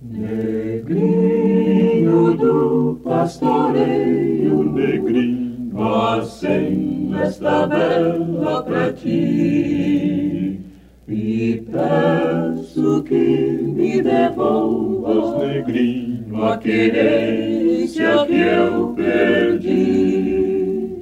Negrinho do pastoreio, negrinho, acendo esta vela pra ti. E peço que me devolvas, negrinho, a querência que eu perdi.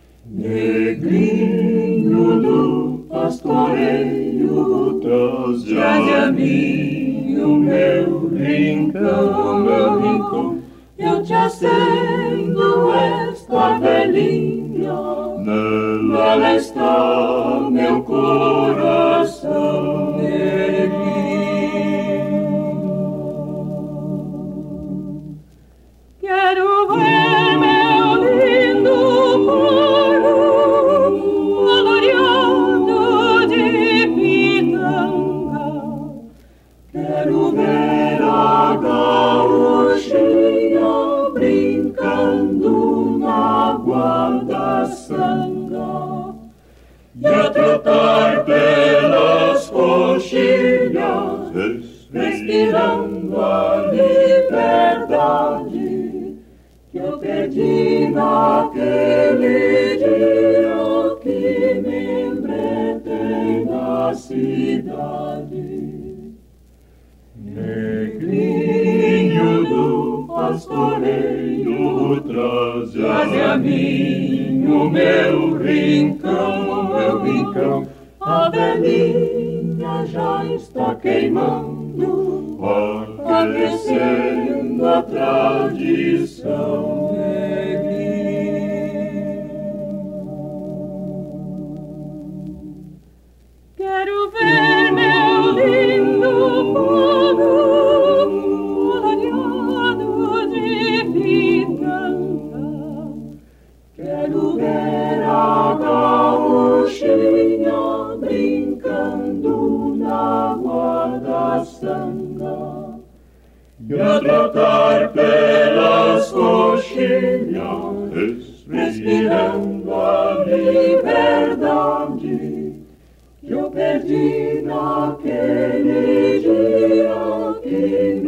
Negrinho do pastoreio, traze a mim o meu rincão, eu te acendo esta velhinha, nela está meu coração negrinho. Quero ver meu lindo moro gloriando de pitanga. Quero ver a gauchinha brincando na guarda-sanga e a trotar pelas coxilhas, respirando a liberdade que eu perdi naquele dia que me embretei na cidade. Negrinho do pastoreio, traze a mim o meu rincão, a velhinha já está queimando, aquecendo a tradição. Quero ver meu lindo povo gloriado de pitanga. Quero ver a gauchinha brincando na guarda-sanga e a trotar pelas coxilhas, respirando a liberdade que eu perdi naquele dia que